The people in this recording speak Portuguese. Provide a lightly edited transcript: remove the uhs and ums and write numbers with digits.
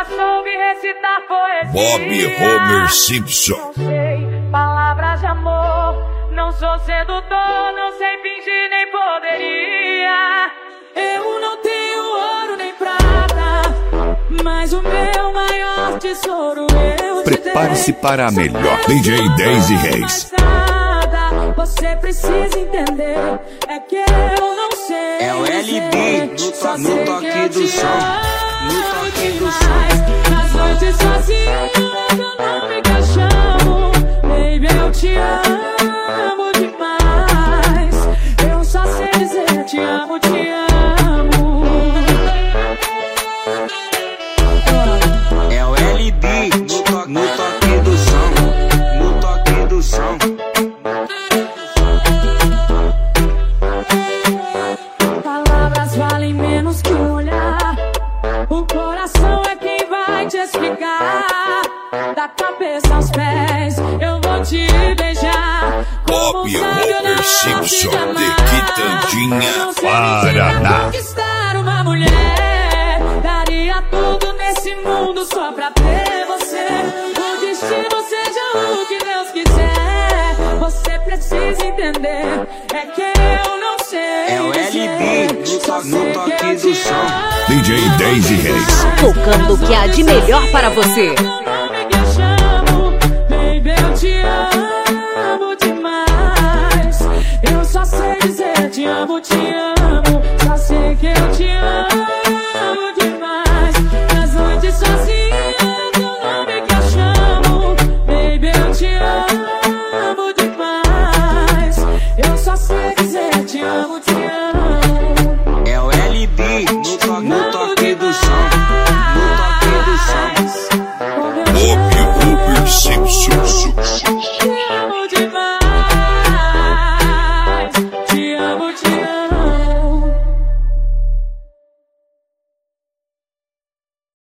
nunca soube recitar poesia. Bob Homer Simpson. Não sei palavras de amor, não sou sedutor, não sei fingir nem poderia. Eu não tenho ouro nem prata, mas o meu maior tesouro eu te dei. Prepare-se para a melhor DJ Daisy Reis. Você precisa entender, é que eu não sei. É o LB no toque do som. No toque do som. Nas noites sozinho eu não me chamo. Baby, eu te amo demais. Eu só sei dizer te amo, te amo. É o LB no toque do som. No toque do som. Palavras valem menos que um olhar. O coração é quem vai te explicar. Da cabeça aos pés eu vou te beijar. Bob Homer Simpson de Quitandinha, Paraná. Conquistar uma mulher, daria tudo nesse mundo só pra ter você. O destino seja o que Deus quiser. Você precisa entender, é que eu não sei. É o LB no toque do som. DJ Daisy Reis. Tocando o que há de melhor para você. Baby, eu te amo demais. Eu só sei dizer te amo, te amo.